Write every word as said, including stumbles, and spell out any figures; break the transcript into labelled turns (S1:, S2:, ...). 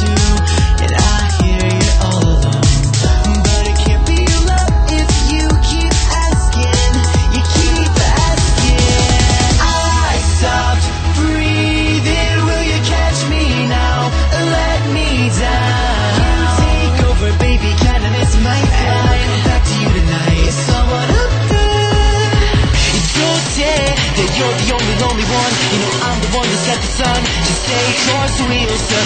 S1: too, and I hear you're all alone. But it can't be love if you keep asking, you keep asking. I stopped breathing, will you catch me now? Let me down. You take over, baby, cannon, it's my time. Come back to you tonight. Is someone up there? Don't say that you're the only lonely one. You know I'm the one that set the sun. Just stay close, we'll survive.